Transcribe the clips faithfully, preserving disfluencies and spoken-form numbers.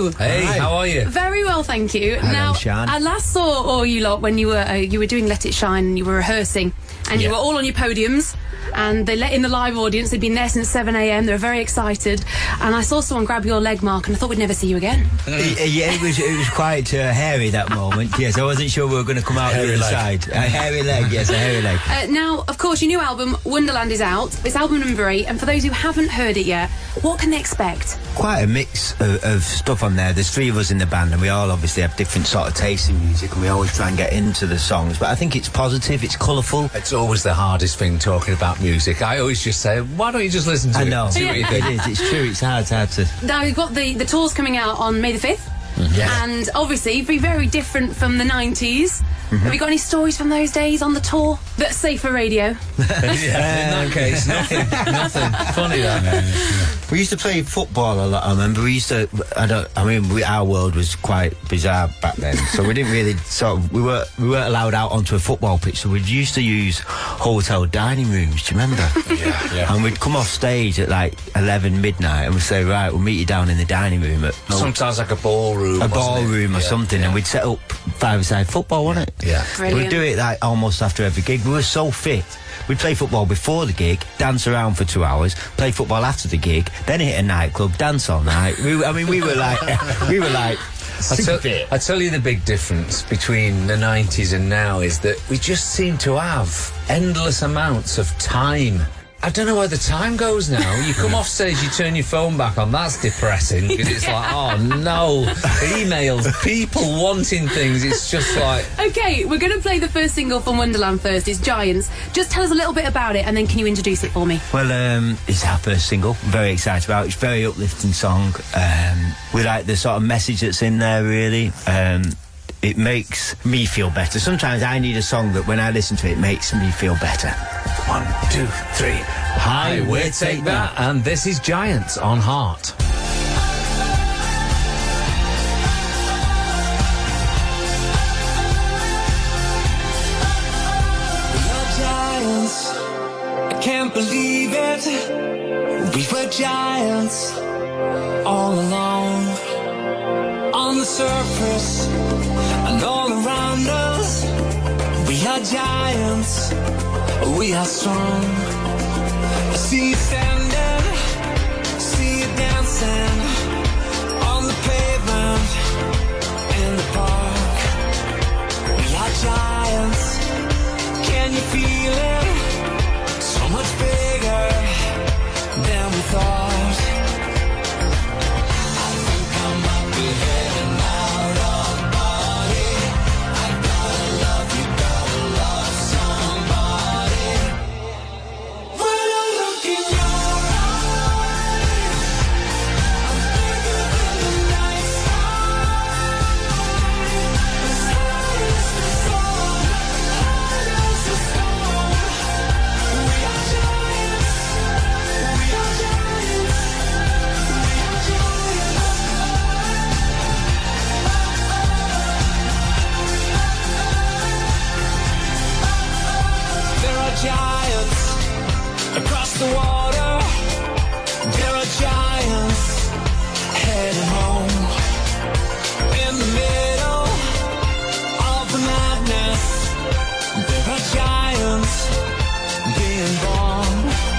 Hello. Hey, Hi. how are you? Very well, thank you. Hello, now, Sian. I last saw all you lot when you were uh, you were doing Let It Shine and you were rehearsing, and you Yeah. were all on your podiums. And they let in the live audience. They'd been there since seven a.m. They were very excited. And I saw someone grab your leg, Mark, and I thought we'd never see you again. Yeah, it was it was quite uh, hairy that moment. Yes, I wasn't sure we were going to come out the Hairy other leg. side. A hairy leg, yes, a hairy leg. Uh, now, of course, your new album, Wonderland, is out. It's album number eight. And for those who haven't heard it yet, what can they expect? Quite a mix of, of stuff on there. There's three of us in the band, and we all obviously have different sort of tastes in music, and we always try and get into the songs. But I think it's positive, it's colourful. It's always the hardest thing talking about music. I always just say, why don't you just listen to I it? know. See what you It think. is, it's true, it's hard, it's hard to... Now, you've got the, the tours coming out on May the fifth. Yeah. And obviously, it'd be very different from the nineties. Have you got any stories from those days on the tour that's safe for radio? Yeah, in that case, nothing. Nothing. Funny that. We used to play football a lot, I remember. We used to, I don't, I mean, we, our world was quite bizarre back then, so we didn't really sort of, we weren't, we weren't allowed out onto a football pitch, so we used to use hotel dining rooms, do you remember? Yeah, yeah. And we'd come off stage at like eleven midnight and we'd say, right, we'll meet you down in the dining room at Sometimes like a ballroom. a wasn't it? ballroom or Yeah, something, yeah. and we'd set up five-a-side football, wasn't it? Yeah. Brilliant. We'd do it like almost after every gig. We were so fit. We'd play football before the gig, dance around for two hours, play football after the gig, then hit a nightclub, dance all night. We, I mean, we were like, we were like, I super tell, fit. I tell you the big difference between the nineties and now is that we just seem to have endless amounts of time. I don't know where the time goes now. You come off stage, you turn your phone back on. That's depressing because it's like, oh no, emails, people wanting things. It's just like, Okay, we're going to play the first single from Wonderland first. It's Giants. Just tell us a little bit about it, and then can you introduce it for me? Well, um, it's our first single. I'm very excited about it. It's a very uplifting song. Um, we like the sort of message that's in there, really. Um, it makes me feel better. Sometimes I need a song that when I listen to it, makes me feel better. one, two, three. Hi, we're Take That, and this is Giants on Heart. Giants, I can't believe it. We were giants all along. On the surface and all around us, we are giants, we are strong. I see you standing, see you dancing on the pavement in the park. We are giants. Can you feel it? So much bigger than we thought. I think I might be heading out of body. I gotta love you, gotta love somebody. When I look in your eyes, I'm bigger than the night sky. As high as the sun, high as the storm. We are giants. We are giants. We are giants. There are giants across the water. There are giants heading home. In the middle of the madness, there are giants being born.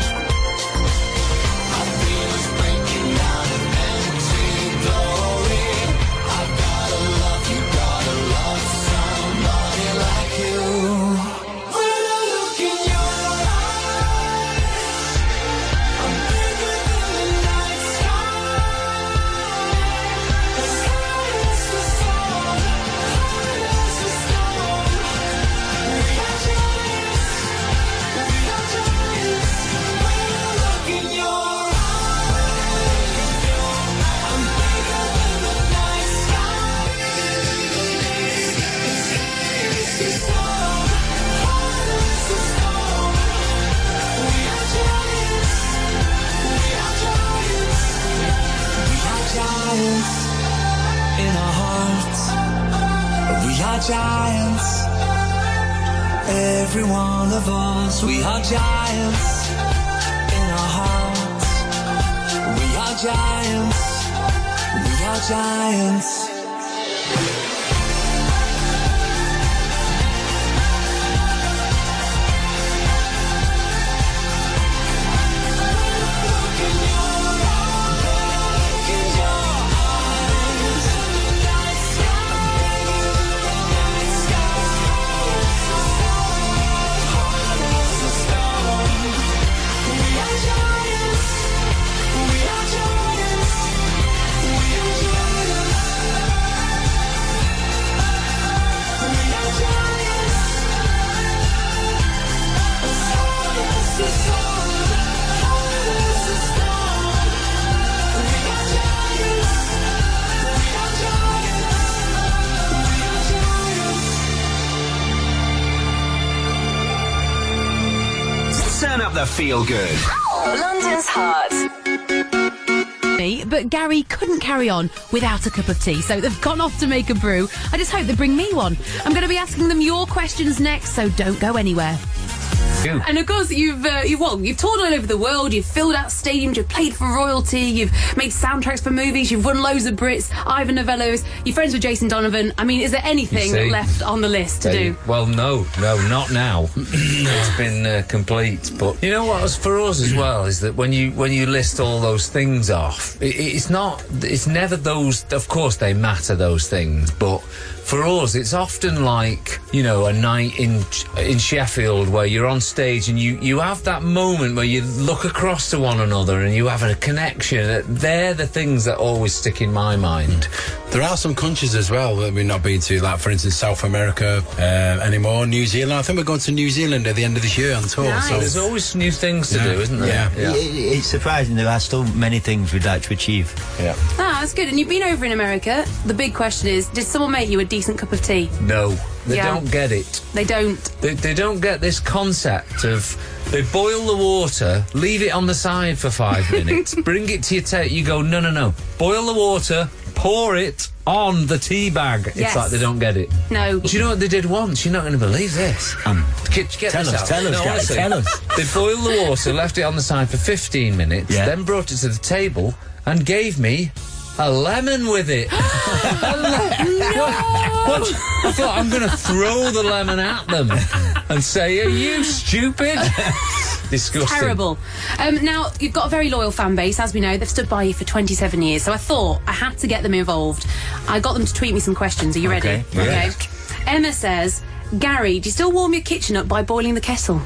I feel us breaking out of empty glory. I gotta love you, gotta love somebody like you. When I look in your eyes, I'm bigger than the night sky. As high as the sun, high as the storm. We are giants. We are giants. When I look in your eyes, I'm bigger than the night sky. As high as the sun, high as the storm. We are giants. We are giants. We are giants in our hearts. We are giants. Every one of us. We are giants in our hearts. We are giants. We are are giants. Turn up the feel good. London's heart. But Gary couldn't carry on without a cup of tea, so they've gone off to make a brew. I just hope they bring me one. I'm going to be asking them your questions next, so don't go anywhere. You. And of course, you've uh, you well, you've toured all over the world. You've filled out stadiums. You've played for royalty. You've made soundtracks for movies. You've won loads of Brits. Ivan Novellos. You're friends with Jason Donovan. I mean, is there anything see? left on the list to They- do? Well, no, no, not now. It's been uh, complete. But you know what? As for us as well, is that when you when you list all those things off, it, it's not. It's never those. Of course, they matter, those things, but. For us, it's often like, you know, a night in in Sheffield where you're on stage and you, you have that moment where you look across to one another and you have a connection. They're the things that always stick in my mind. There are some countries as well that we've not been to, like, for instance, South America uh, anymore, New Zealand. I think we're going to New Zealand at the end of this year on tour. Nice. So There's always new things to Yeah. do, isn't there? Yeah. It, it's surprising there are still many things we'd like to achieve. yeah. Ah, that's good. And you've been over in America. The big question is, did someone make you a decent cup of tea? No, they Yeah. don't get it. They don't. They, they don't get this concept of they boil the water, leave it on the side for five minutes, bring it to your table. You go, no, no, no. Boil the water, pour it on the tea bag. It's Yes. like they don't get it. No. Do you know what they did once? You're not going to believe this. Um, get, get tell this us, out. tell us, No, guys, honestly, tell us. They boiled the water, left it on the side for fifteen minutes, Yeah. then brought it to the table and gave me a lemon with it. A le- what? What? I thought I'm going to throw the lemon at them and say, "Are you stupid?" Disgusting. Terrible. Um, now, you've got a very loyal fan base, as we know. They've stood by you for twenty-seven years, so I thought I had to get them involved. I got them to tweet me some questions. Are you ready? Okay. Emma says, Gary, do you still warm your kitchen up by boiling the kettle?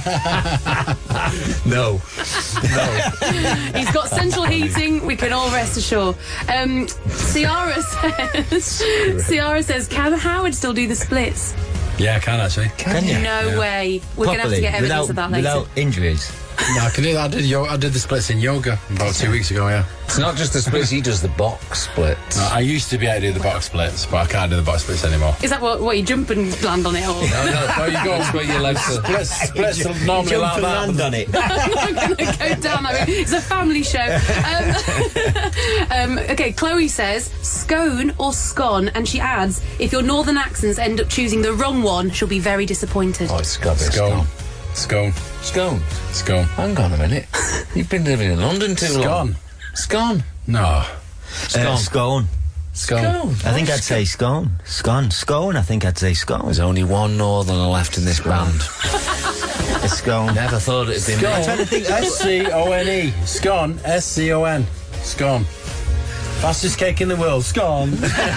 No. He's got central heating, we can all rest assured. Um, Ciara says, Ciara says, can Howard still do the splits? Yeah, I can actually. Can you? No way. We're going to have to Properly, get evidence without, of that later. without injuries. No, I can do that. I did, yo- I did the splits in yoga about two weeks ago, yeah. It's not just the splits, he does the box splits. No, I used to be able to do the box splits, but I can't do the box splits anymore. Is that what, what you jump and land on it? Or? No, no, no, you go where your legs are. Splits, splits are normally Jump like and that. land on it. I'm not going to go down that way. It's a family show. Um, um, okay, Chloe says, scone or scone, and she adds, if your northern accents end up choosing the wrong one, she'll be very disappointed. Oh, it's got Scone. Scone. Scone. Scone. Hang on a minute. You've been living in London too long. Scone. Scone. No. Uh, Scone. scone. Scone. Scone. I think I'd say scone. Scone. Scone, I think I'd say scone. There's only one northerner left in this band. A scone. Never thought it'd been Scone. me. trying to think. I- S C O N E. Scone. S C O N. Scone. Fastest cake in the world. Scone.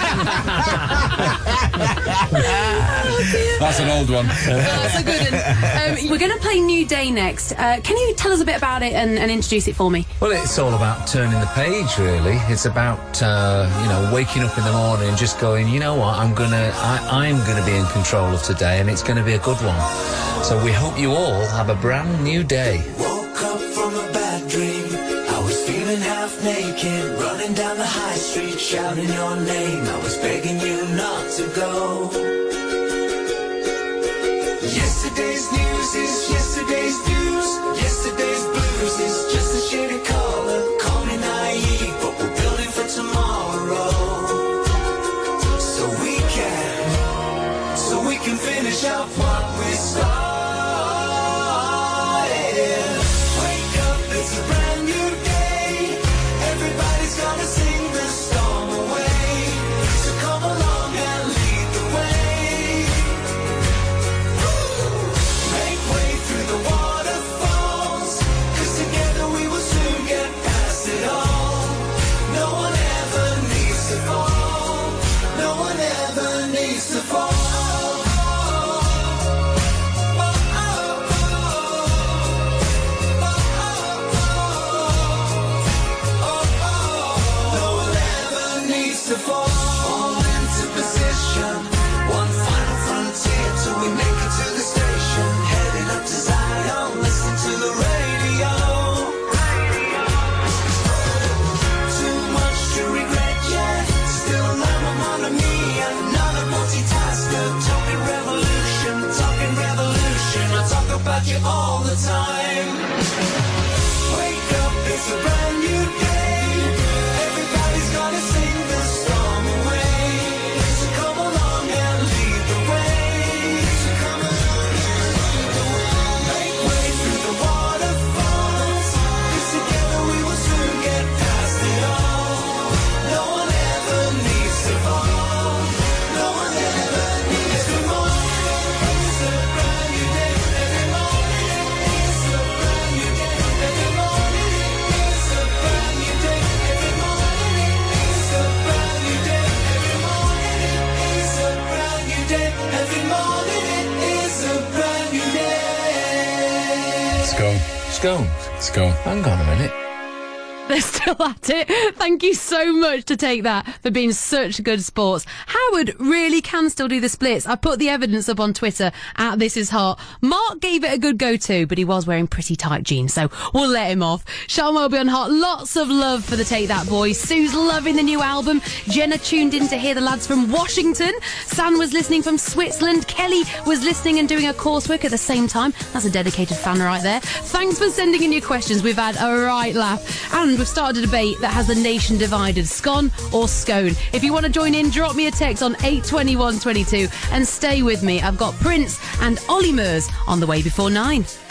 That's an old one. That's a good one. Um, we're going to play New Day next. Uh, can you tell us a bit about it and, and introduce it for me? Well, it's all about turning the page, really. It's about, uh, you know, waking up in the morning and just going, you know what, I'm gonna, I, I'm gonna be in control of today, and it's gonna be a good one. So we hope you all have a brand new day. Woke up from a bad dream. I was feeling half naked, running down the high street, shouting your name. I was begging you not to go. Yesterday's news is yesterday's news. Yesterday's blues is just a shade of color. Call me naive, but we're building for tomorrow. So we can, so we can finish up what we started. Wake up, it's a brand new day. Everybody's gonna sing the storm away. Scones. Scone. Hang on a minute. They're still at it. Thank you so much to Take That for being such good sports. Howard really can still do the splits. I put the evidence up on Twitter at This Is Hot. Mark gave it a good go too, but he was wearing pretty tight jeans, so we'll let him off. Sean Welby on Hot. Lots of love for the Take That boys. Sue's loving the new album. Jenna tuned in to hear the lads from Washington. San was listening from Switzerland. Kelly was listening and doing her coursework at the same time. That's a dedicated fan right there. Thanks for sending in your questions. We've had a right laugh. And we've started a debate that has the nation divided. Scone or scone? If you want to join in, drop me a text on eight twenty-one twenty-two and stay with me. I've got Prince and Ollie Murs on the way before nine.